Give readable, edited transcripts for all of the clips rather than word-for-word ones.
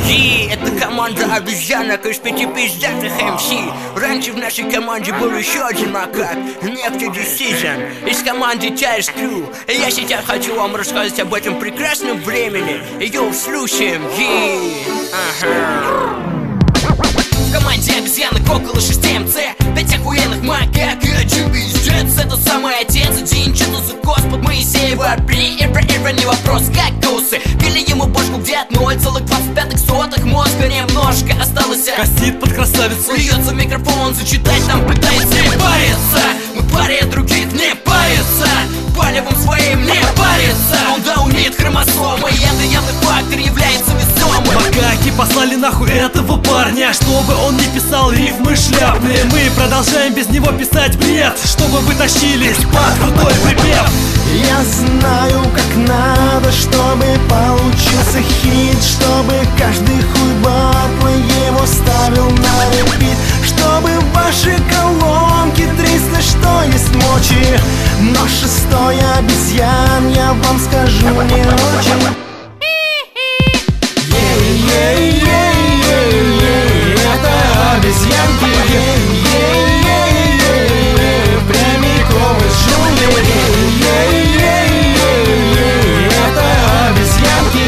И это команда обезьянок из 5 пиздатых МС. Раньше в нашей команде был еще один макак, некто Decision, из команды Tires Crew. И я сейчас хочу вам рассказать об этом прекрасном времени. Йоу, слушаем. В команде обезьянок около 6 МЦ, 5 охуенных макак и один пиздец. Это самый отец, один что-то за Господь Моисеева. Не вопрос, как гусы. Били ему бошку где от 0,25 мозга немножко осталось. Косит под красавицу, льется в микрофон, зачитать там пытается не париться. Мы паре других не парится, палевым своим не парится. Он даунит хромосомы, это явный фактор является весомым. Макаки послали нахуй этого парня, чтобы он не писал рифмы шляпные. Мы продолжаем без него писать бред, чтобы вы тащились под крутой припев. Я знаю, как надо, чтобы получился хит, чтобы каждый хуй батла его ставил на репит, чтобы в ваши колонки трясли, что есть мочи. Но 6-й обезьян, я вам скажу, не очень. Это обезьянки, прямиком из джунглей. Это обезьянки,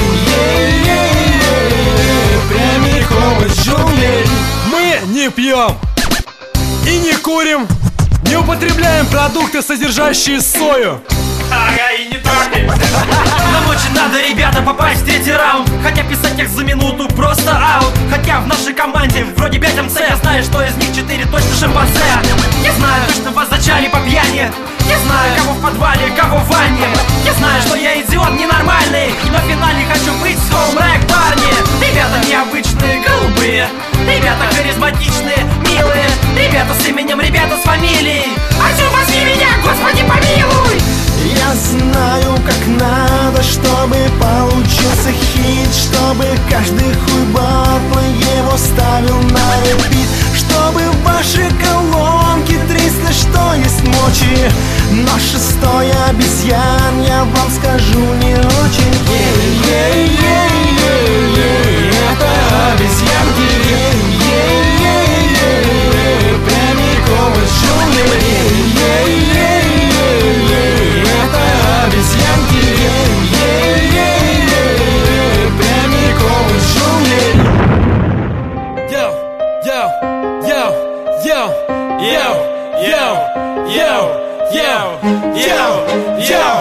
прямиком из джунглей. Мы не пьем и не курим, не употребляем продукты, содержащие сою. Ага, и не только. Нам очень надо, ребята, попасть в 3-й раунд. Хотя писать их за минуту просто аут. Хотя в нашей команде вроде 5 МЦ. Я знаю, что из них 4 точно шимпанзе. Я знаю, точно вас зачали по пьяни. Я знаю, кого в подвале, кого в ванне. Я знаю, что я идиот ненормальный, но в финале хочу быть с хоумрэк, парни. Ребята необычные, голубые. Ребята харизматичные, милые. Ребята с именем, ребята с фамилией. А чё возьми меня, Господи помилуй. Я знаю, как надо, чтобы получился хит, чтобы каждый хуй батла его ставил на репит, чтобы в ваши колонки трясли, что есть мочи. Но 6-й обезьян, я вам скажу, не очень. Это обезьянки, прямиком из джунглей. Это обезьянки, прямиком из джунглей. Йоу, йоу, йоу, йоу, йоу, йоу, йоу, йоу, йоу,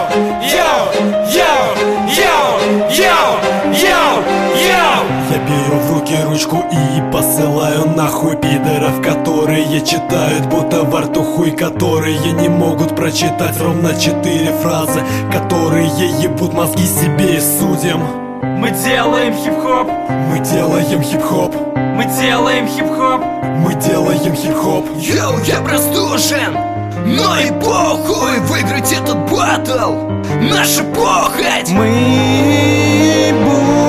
йоу, йоу, йоу. Я беру в руки ручку и посылаю нахуй пидоров, которые читают будто во рту хуй, которые не могут прочитать ровно 4 фразы, которые ебут мозги себе и судьям. Мы делаем хип-хоп. Мы делаем хип-хоп. Мы делаем хип-хоп. Мы делаем хип-хоп. Йоу, я простужен, но и похуй, выиграть этот батл наша похоть. Мы будем